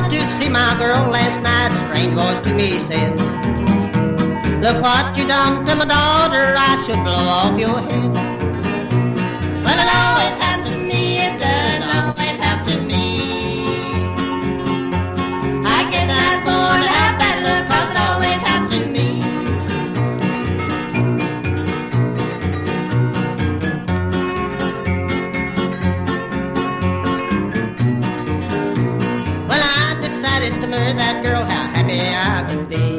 to see my girl last night, strange voice to me said, look what you done to my daughter, I should blow off your head. Well, it always happens to me, it does always happen to me. I guess I was born to have bad luck, 'cause it always happens to me. Well, I decided to marry that girl, how happy I could be.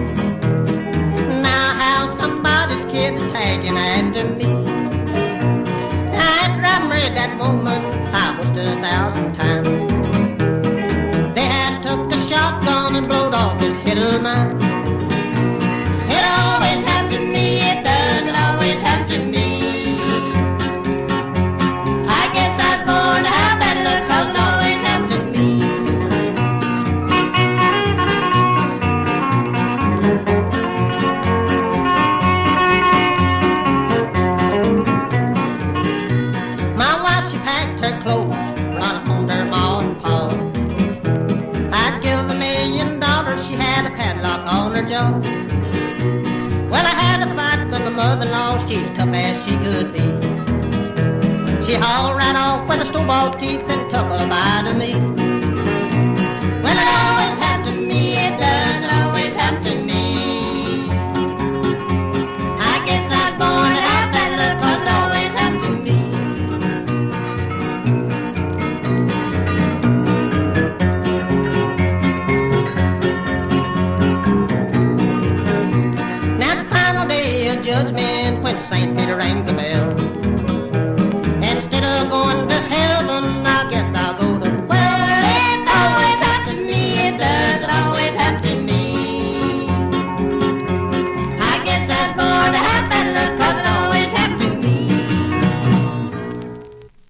Now how somebody's kid's tagging after me. After I married that woman, I wished 1,000 times they had took a shotgun and blowed off this head of mine. It always happens to me, it does, it always happens to me. I guess I was born to have bad luck, 'cause it always happens to me. My wife, she packed her clothes, run home to her ma and pa. I'd give $1 million, she had a padlock on her jaw. Well, I had to fight with my mother-in-law, she's tough as she could be. She hauled right off with her store-bought teeth and took a bite of me. Well, it always happens to me, it does, it always happens to me. I guess I was born to have bad luck, 'cause it always happens to me. Now the final day of judgment, when St. Peter rang the bell,